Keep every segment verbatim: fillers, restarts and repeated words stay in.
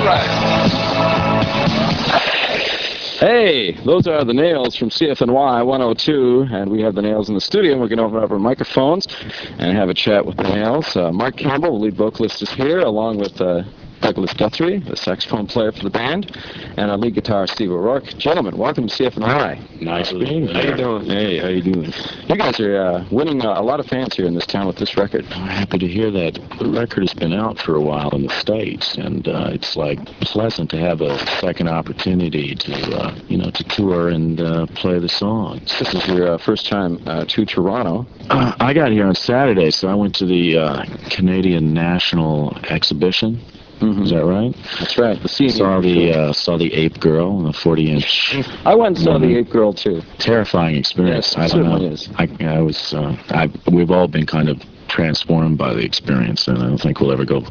Hey, those are the Nails from C F N Y one oh two, and we have the Nails in the studio. We're going to open up our microphones and have a chat with the Nails. Uh, Mark Campbell, the lead vocalist, is here, along with uh, Douglas Guthrie, the saxophone player for the band, and our lead guitarist, Steve O'Rourke. Gentlemen, welcome to C F N Y. Nice being here. How you doing? Hey, how you doing? You guys are uh, winning uh, a lot of fans here in this town with this record. I'm happy to hear that. The record has been out for a while in the States, and uh, it's like pleasant to have a second opportunity to, uh, you know, to tour and uh, play the songs. This is your uh, first time uh, to Toronto. Uh, I got here on Saturday, so I went to the uh, Canadian National Exhibition. Mm-hmm. Is that right? That's right. The C D saw the uh, saw the Ape Girl on the forty inch. I went and saw mm-hmm. the Ape Girl too. Terrifying experience. Yes, I don't know. Is. I, I was. Uh, I we've all been kind of transformed by the experience, and I don't think we'll ever go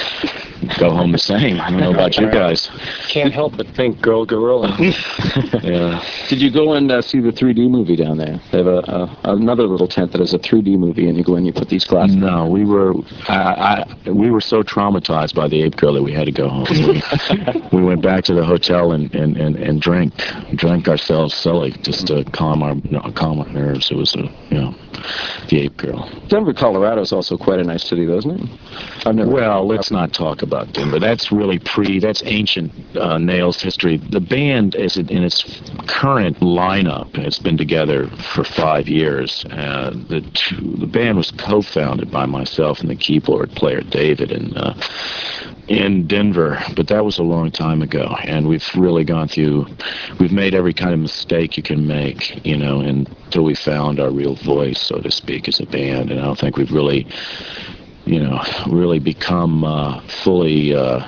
go home the same. I don't know about you guys. Can't help but think Girl Gorilla. Yeah. Did you go and uh, see the three D movie down there? They have a, a another little tent that has a three D movie, and you go in, you put these glasses. No, we were I, I we were so traumatized by the Ape Girl that we had to go home. We, we went back to the hotel and and and, and drank drank ourselves silly just to calm our you know, calm our nerves. It was a you know. The Ape Girl. Denver, Colorado is also quite a nice city, though, isn't it? I've never well, let's not talk about Denver. That's really pre, that's ancient uh, Nails history. The band, is in its current lineup, has been together for five years. Uh, the, two, the band was co-founded by myself and the keyboard player, David, and uh, in Denver, but that was a long time ago, and we've really gone through, we've made every kind of mistake you can make, you know, until we found our real voice, so to speak, as a band, and I don't think we've really, you know, really become uh, fully uh,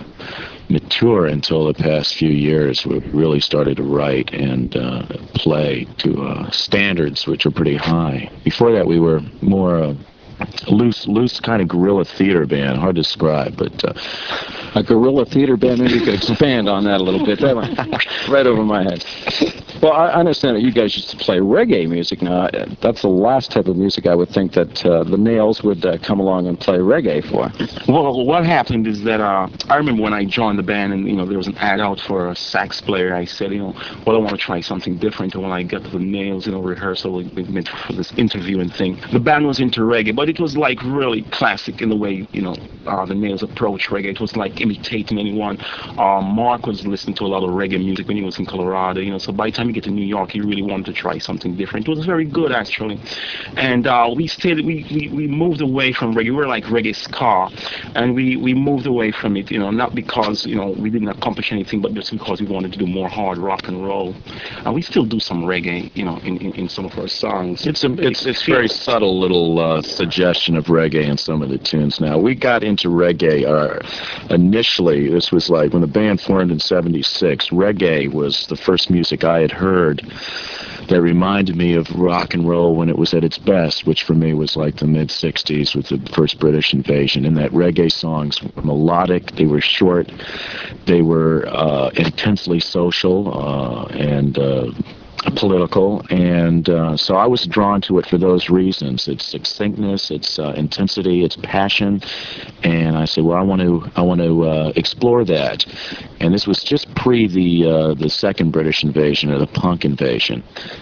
mature until the past few years. We've really started to write and uh, play to uh, standards which are pretty high. Before that, we were more uh, loose, loose kind of guerrilla theater band. Hard to describe, but uh, a guerrilla theater band. Maybe you could expand on that a little bit. That went right over my head. Well, I understand that you guys used to play reggae music. Now, that's the last type of music I would think that uh, the Nails would uh, come along and play reggae for. Well, what happened is that uh, I remember when I joined the band, and you know there was an ad out for a sax player. I said, you know, well, I want to try something different. And when I got to the Nails, you know, rehearsal, we went for this interview and thing. The band was into reggae, but it was like really classic in the way you know uh, the Nails approach reggae. It was like imitating anyone. Uh, Mark was listening to a lot of reggae music when he was in Colorado, you know. So by the time he get to New York, he really wanted to try something different. It was very good, actually. And uh, we stayed, we, we, we moved away from reggae. We were like reggae ska, and we, we moved away from it, you know, not because, you know, we didn't accomplish anything, but just because we wanted to do more hard rock and roll. And we still do some reggae, you know, in, in, in some of our songs. It's a, it's, it's very subtle little uh, suggestion of reggae in some of the tunes now. We got into reggae uh, initially. This was like when the band formed in seventy-six. Reggae was the first music I had heard that reminded me of rock and roll when it was at its best, which for me was like the mid sixties with the first British invasion. And that reggae songs were melodic, they were short, they were uh, intensely social uh, and uh, political, and uh, so I was drawn to it for those reasons. Its succinctness, its uh, intensity, its passion, and I said, well, I want to, I want to uh, explore that. And this was just pre the uh, the second British invasion or the punk invasion.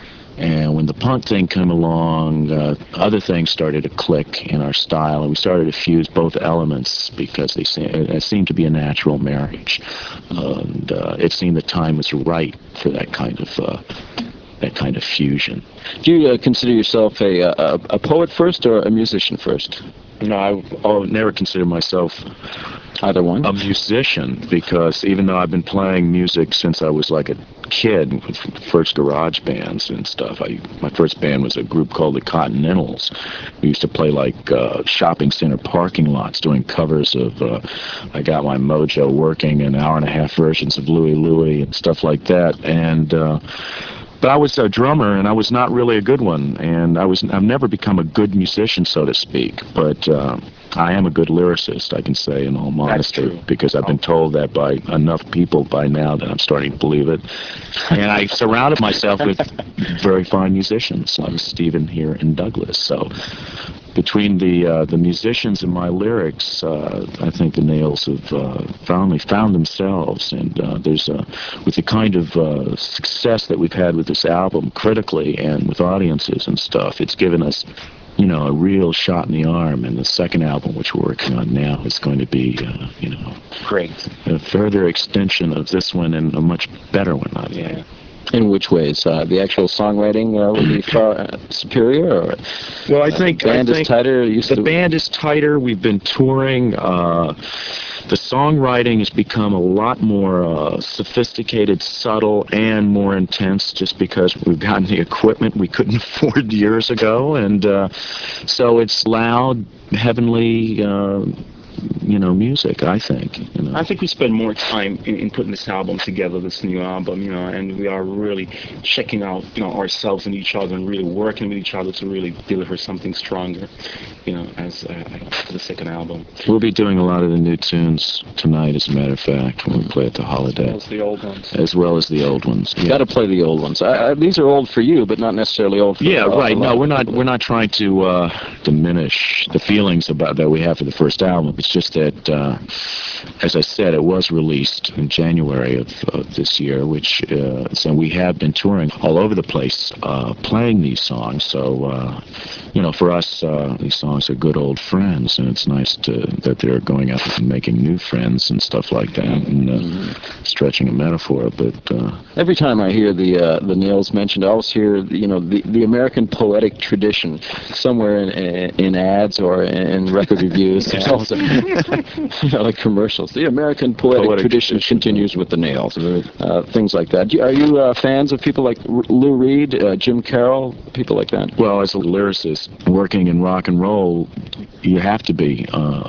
And when the punk thing came along, uh, other things started to click in our style, and we started to fuse both elements because they se it seemed to be a natural marriage, uh, and uh, it seemed the time was right for that kind of uh, that kind of fusion. Do you uh, consider yourself a, a a poet first or a musician first? No, I've, I've never considered myself either one. A musician, because even though I've been playing music since I was like a kid, with first garage bands and stuff. I my first band was a group called the Continentals. We used to play like uh, shopping center parking lots, doing covers of uh, I Got My Mojo Working and hour and a half versions of Louie Louie and stuff like that. And uh, But I was a drummer, and I was not really a good one, and I was, I've never become a good musician, so to speak, but uh, I am a good lyricist, I can say, in all modesty, because I've been told that by enough people by now that I'm starting to believe it. And I've surrounded myself with very fine musicians, like Stephen here and Douglas, so between the uh, the musicians and my lyrics, uh, I think the Nails have uh, finally found themselves. And uh, there's uh, with the kind of uh, success that we've had with this album, critically and with audiences and stuff, it's given us, you know, a real shot in the arm. And the second album, which we're working on now, is going to be, uh, you know, Great. a further extension of this one and a much better one, I think. Yeah. In which ways? Uh, the actual songwriting uh, will be far uh, superior, or Well, I think the band I think is tighter? Used the to... band is tighter. We've been touring. Uh, the songwriting has become a lot more uh, sophisticated, subtle, and more intense, just because we've gotten the equipment we couldn't afford years ago, and uh, so it's loud, heavenly. Uh, you know, music, I think. You know. I think we spend more time in, in putting this album together, this new album, you know, and we are really checking out, you know, ourselves and each other and really working with each other to really deliver something stronger, you know, as uh, for the second album. We'll be doing a lot of the new tunes tonight, as a matter of fact, when we play at the Holiday. As the old ones. As well as the old ones. You Yeah. got to play the old ones. I, I, these are old for you, but not necessarily old for Yeah, uh, right. a lot No, of we're not. people. We're not trying to uh, diminish the feelings about that we have for the first album. It's just that, uh, as I said, it was released in January of, of this year, which uh, so we have been touring all over the place, uh, playing these songs. So, uh, you know, for us, uh, these songs are good old friends, and it's nice to that they're going out and making new friends and stuff like that, and uh, stretching a metaphor. But uh, Every time I hear the uh, the Nails mentioned, I always hear the, you know the, the American poetic tradition somewhere in, in, in ads or in record reviews. There's always a, you know, like commercials. The American poetic, Poetic tradition continues with the Nails. Uh, things like that. Do you- Are you uh, fans of people like R- Lou Reed, uh, Jim Carroll, people like that? well, as a lyricist working in rock and roll, you have to be uh,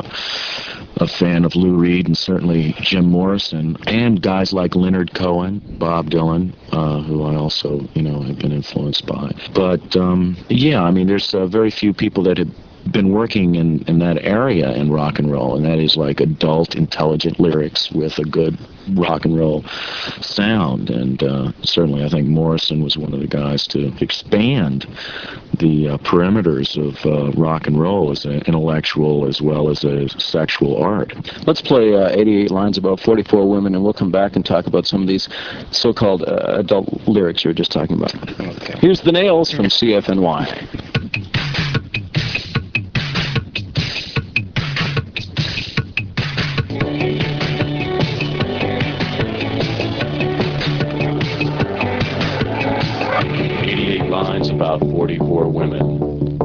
a fan of Lou Reed and certainly Jim Morrison and guys like Leonard Cohen, Bob Dylan, uh, who I also, you know, have been influenced by. But um, yeah, I mean, there's uh, very few people that have been working in, in that area in rock and roll, and that is like adult, intelligent lyrics with a good rock and roll sound. And uh, certainly I think Morrison was one of the guys to expand the uh, perimeters of uh, rock and roll as an intellectual as well as a sexual art. Let's play uh, eighty-eight lines about forty-four women, and we'll come back and talk about some of these so-called uh, adult lyrics you were just talking about. Okay. Here's the Nails from C F N Y. eighty-eight lines about forty-four women.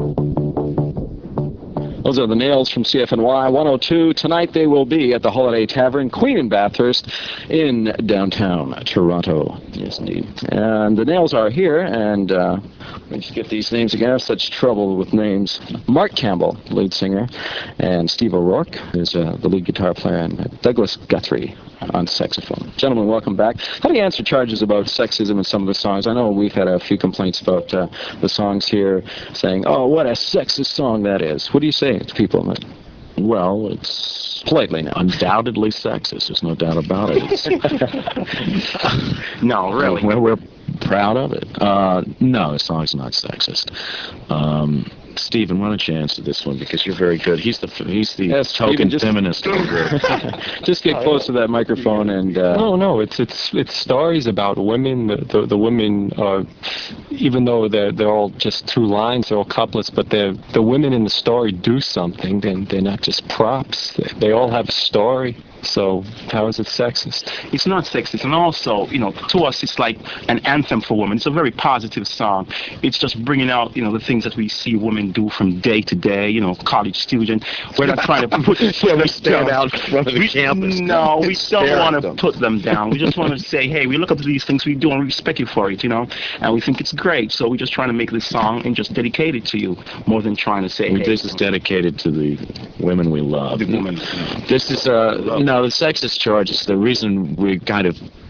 Those are the Nails from C F N Y one oh two. Tonight they will be at the Holiday Tavern, Queen and Bathurst, in downtown Toronto. Yes, indeed. And the Nails are here, and uh, let me just get these names again. I have such trouble with names. Mark Campbell, lead singer, and Steve O'Rourke is uh, the lead guitar player, and Douglas Guthrie on saxophone. Gentlemen, welcome back. How do you answer charges about sexism in some of the songs? I know we've had a few complaints about uh, the songs here saying, oh, what a sexist song that is. What do you say to people that? Well, it's Politely now. undoubtedly sexist. There's no doubt about it. It's, No, really. We're, we're proud of it. Uh, no, the song's not sexist. Um, Stephen, why don't you answer this one, because you're very good. He's the he's the Yes, token Stephen, just- feminist of the group. Just get close to that microphone and... Uh, No, no, it's it's it's stories about women. The the, the women are, even though they're they're all just two lines, they're all couplets, but they're the women in the story do something. Then they're not just props. They, they all have a story. So how is it sexist? It's not sexist, and also, you know, to us, it's like an anthem for women. It's a very positive song. It's just bringing out, you know, the things that we see women do from day to day. You know, college student. We're not trying to put Yeah, we stand out in front of the we, campus. No, we don't Stare want at to them. put them down. We just want to say, hey, we look up to these things we do and we respect you for it, you know, and we think it's great. So we're just trying to make this song and just dedicate it to you, more than trying to say, hey, This is dedicated to the women we love. the woman. You know. This is, uh, no, the sexist charges, the reason we kind of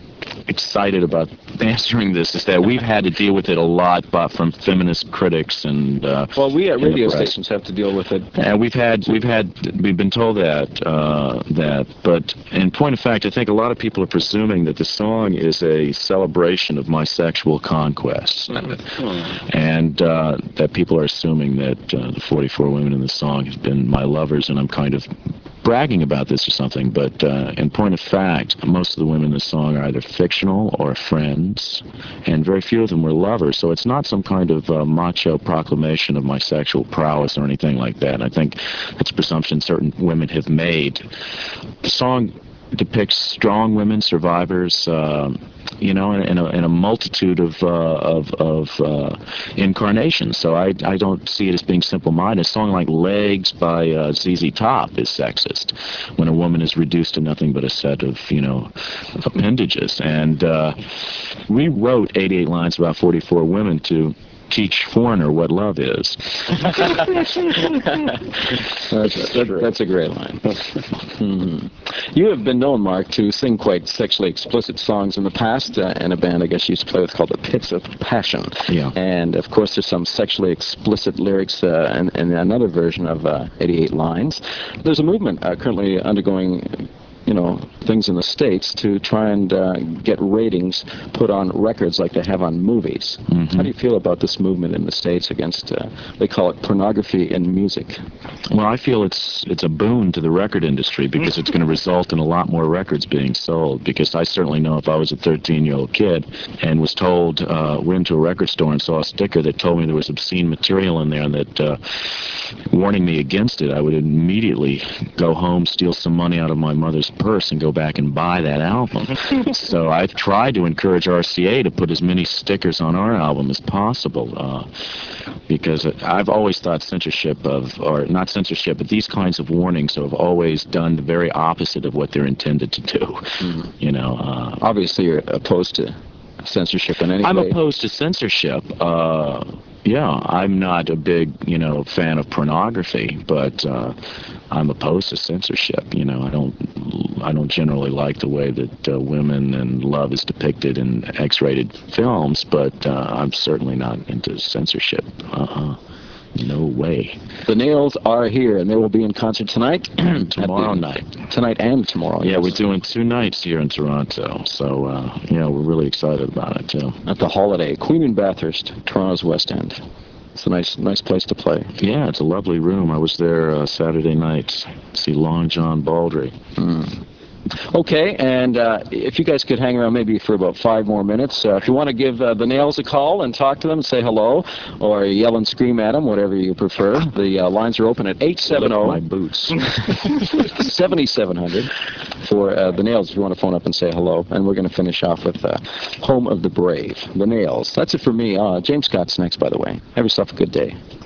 excited about answering this is that we've had to deal with it a lot, but from feminist critics and uh, well, we at radio press. stations have to deal with it. And we've had we've had we've been told that uh, that, but in point of fact, I think a lot of people are presuming that the song is a celebration of my sexual conquests, mm-hmm. and uh, that people are assuming that uh, the forty-four women in the song have been my lovers, and I'm kind of bragging about this or something, but uh, in point of fact, most of the women in the song are either fictional or friends, and very few of them were lovers, so it's not some kind of uh, macho proclamation of my sexual prowess or anything like that. And I think that's a presumption certain women have made. The song depicts strong women, survivors, uh, you know, in, in, a, in a multitude of uh, of, of uh, incarnations. So I, I don't see it as being simple-minded. A song like Legs by uh, Z Z Top is sexist, when a woman is reduced to nothing but a set of, you know, appendages. And uh, we wrote eighty-eight lines about forty-four women to teach Foreigner what love is. that's, that, that's a great line. Mm-hmm. You have been known, Mark, to sing quite sexually explicit songs in the past, uh, in a band I guess you used to play with called the Pits of Passion. Yeah. And of course there's some sexually explicit lyrics uh, in, in another version of uh, eighty-eight lines. There's a movement uh, currently undergoing, you know, things in the States to try and uh, get ratings put on records like they have on movies. Mm-hmm. How do you feel about this movement in the States against, uh, they call it pornography in music? Well, I feel it's it's a boon to the record industry because it's going to result in a lot more records being sold, because I certainly know if I was a thirteen-year-old kid and was told, uh, went into a record store and saw a sticker that told me there was obscene material in there and that uh, warning me against it, I would immediately go home, steal some money out of my mother's purse and go back and buy that album. So I've tried to encourage R C A to put as many stickers on our album as possible, uh, because I've always thought censorship of, or not censorship, but these kinds of warnings have always done the very opposite of what they're intended to do. Mm-hmm. You know, uh, obviously you're opposed to censorship in any I'm way. opposed to censorship. Uh, yeah, I'm not a big, you know, fan of pornography, but uh, I'm opposed to censorship. You know, I don't, I don't generally like the way that uh, women and love is depicted in X-rated films, but uh, I'm certainly not into censorship. Uh-uh. No way. The Nails are here, and they will be in concert tonight. Tomorrow the, night. Tonight and tomorrow. Yeah, yes. we're doing two nights here in Toronto, so, uh, yeah, we're really excited about it, too. At the Holiday, Queen and Bathurst, Toronto's West End. It's a nice nice place to play. Yeah, it's a lovely room. I was there uh, Saturday night to see Long John Baldry. Mm. Okay, and uh, if you guys could hang around maybe for about five more minutes. Uh, if you want to give uh, the Nails a call and talk to them, say hello, or yell and scream at them, whatever you prefer. The uh, lines are open at eight seven zero my boots seventy-seven hundred for uh, the Nails if you want to phone up and say hello. And we're going to finish off with uh, Home of the Brave, the Nails. That's it for me. Uh, James Scott's next, by the way. Have yourself a good day.